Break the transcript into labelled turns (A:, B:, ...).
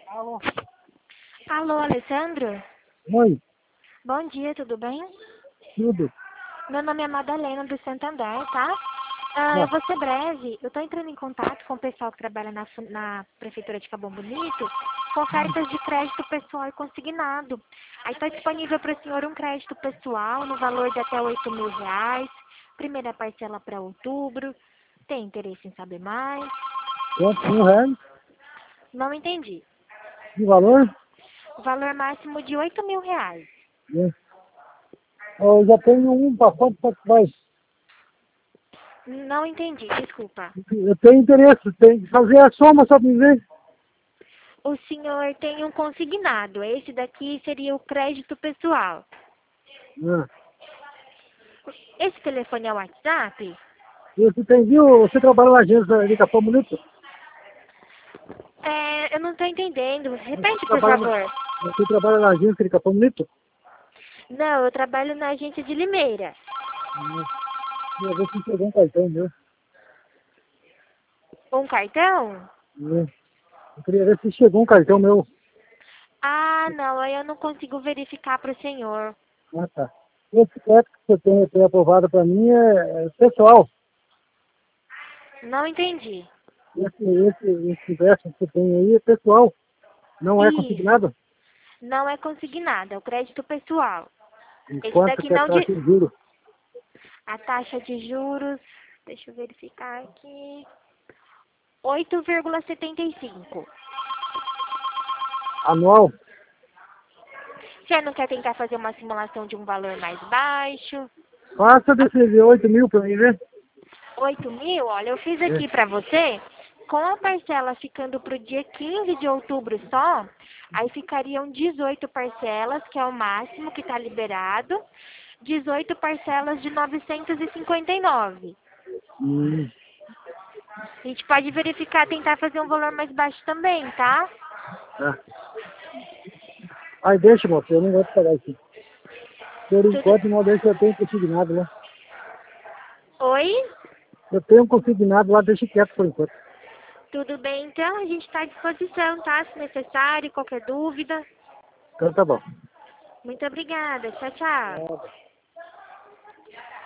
A: Alô?
B: Alô, Alessandro?
A: Oi,
B: Bom dia, tudo bem?
A: tudo.
B: Meu nome é Madalena do Santander, tá? Eu
A: Ah,
B: vou ser breve. Eu tô entrando em contato com o pessoal que trabalha na Prefeitura de Capão Bonito com ofertas de crédito pessoal e consignado. Aí está disponível para o senhor um crédito pessoal no valor de até R$ 8.000. Primeira parcela para outubro. Tem interesse em saber mais?
A: quantos R$ 1.000
B: Não entendi.
A: de valor?
B: Valor máximo de R$ 8.000.
A: É. Eu já tenho um pacote para mais.
B: Não entendi, desculpa.
A: Eu tenho interesse, tem que fazer a soma só para me ver.
B: O senhor tem um consignado. Esse daqui seria o crédito pessoal.
A: Ah.
B: Esse telefone é o WhatsApp?
A: Você tem, viu? Você trabalha na agência de Capão Bonito?
B: Eu não estou entendendo.
A: Você
B: Repete, por
A: trabalha na,
B: favor.
A: você trabalha na agência de Capão Bonito?
B: Não, eu trabalho na agência de Limeira.
A: Eu vou se pegar um cartão meu.
B: Um cartão?
A: Eu queria ver se chegou um cartão meu.
B: Ah, não, aí eu não consigo verificar para o senhor.
A: Ah, tá. Esse crédito que você tem aprovado para mim é pessoal.
B: Não entendi.
A: Esse empréstimo que você tem aí é pessoal. Não é
B: Isso,
A: consignado?
B: não é consignado, é o crédito pessoal.
A: E
B: Esse
A: quanto
B: daqui
A: que é a
B: não de...
A: taxa de juros?
B: A taxa de juros, deixa eu verificar aqui, 8,75.
A: Anual?
B: O senhor não quer tentar fazer uma simulação de um valor mais baixo?
A: Faça desse 8.000 para mim ver.
B: 8.000? Olha, eu fiz
A: É.
B: aqui para você, com a parcela ficando para o dia 15 de outubro só, aí ficariam 18 parcelas, que é o máximo que está liberado, 18 parcelas de 959.
A: Hum,
B: A gente pode verificar, tentar fazer um valor mais baixo também, tá?
A: tá. Aí deixa, moço, eu não vou te pagar aqui. Por
B: Tudo...
A: enquanto, não deixa, eu tenho consignado lá.
B: Oi?
A: Eu tenho consignado lá, deixa quieto por enquanto.
B: Tudo bem, então a gente está à disposição, tá? Se necessário, qualquer dúvida.
A: Então tá bom.
B: Muito obrigada. Tchau, tchau.